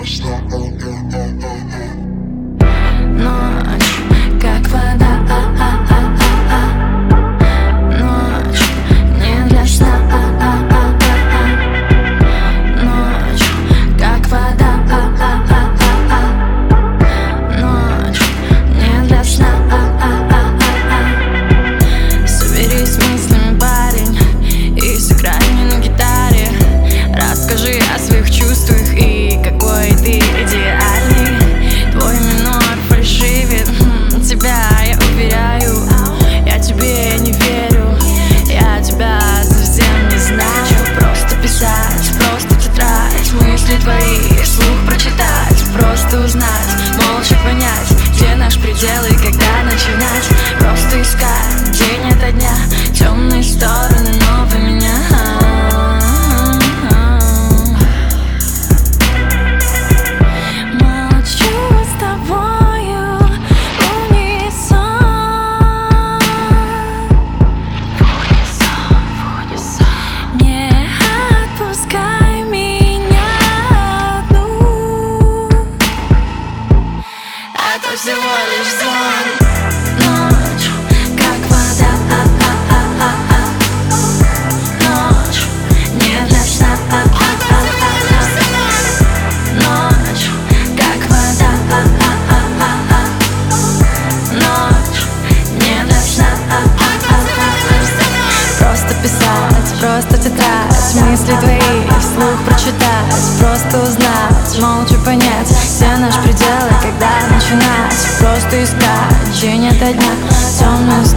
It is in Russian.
Ночь, как вода, ночь, не для сна. Ночь, как вода, ночь, не для сна. Соберись с мыслями, парень, и сыграй мне на гитаре. Расскажи о своих чувствах и какой ты идеальный. Твой минор фальшивит тебя, я уверяю. Я тебе не верю, я тебя совсем не знаю. Просто писать, просто тетрадь, мысли твои вслух прочитать. Просто узнать, молча понять, где наш предел и когда начинать. Просто искать день ото дня темные стороны нового меня. Это всего лишь сон. Ночь, как вода, ночь, не для сна. Ночь, как вода, ночь, не для сна. Просто писать, просто тетрадь, мысли твои вслух прочитать. Просто узнать, молча понять, все наши пределы, когда начинать. Просто искать день ото дня темную